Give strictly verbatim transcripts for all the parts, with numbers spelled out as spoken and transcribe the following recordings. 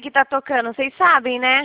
que tá tocando, vocês sabem, né?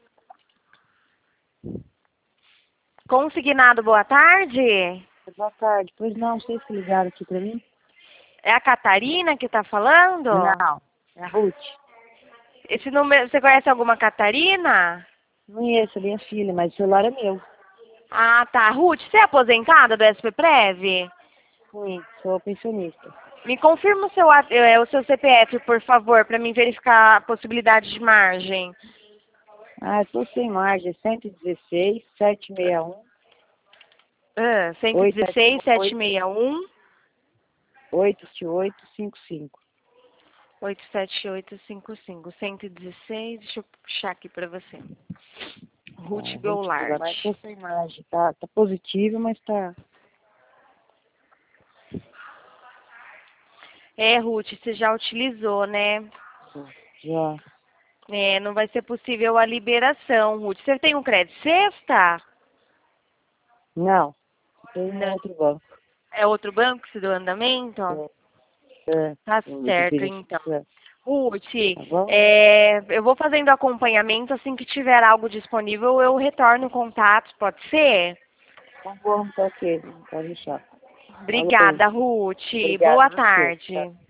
Consignado, boa tarde. Boa tarde. Pois não, vocês que ligaram aqui pra mim? É a Catarina que tá falando? Não, é a Ruth. Esse número, você conhece alguma Catarina? Não conheço, minha filha, mas o celular é meu. Ah, tá. Ruth, você é aposentada do S P Prev? Sim, sou pensionista. Me confirma o seu, a- eh, o seu C P F, por favor, para mim verificar a possibilidade de margem. Ah, estou sem margem. cento e dezesseis, setecentos e sessenta e um, Ah, oitocentos e cento e dezesseis, setecentos e oito, sessenta e um, oitocentos e oito, cinquenta e cinco. oito sete oito cinco cinco. cento e dezesseis, deixa eu puxar aqui para você. Ruth Ah, Ruth, Goulart. mas estou sem margem. Tá, tá positivo, mas tá... É, Ruth, você já utilizou, né? Já... É, não vai ser possível a liberação, Ruth. Você tem um crédito sexta? Não, tem um Não. outro banco. É outro banco que se deu andamento? É, é, Tá eu vou certo, pedir então. isso, é. Ruth, Tá bom? é, eu vou fazendo acompanhamento, assim que tiver algo disponível, eu retorno o contato, pode ser? Tá bom, tá ok. Pode deixar. Falou. Obrigada, Ruth. Obrigada Boa a você. Tchau. tarde.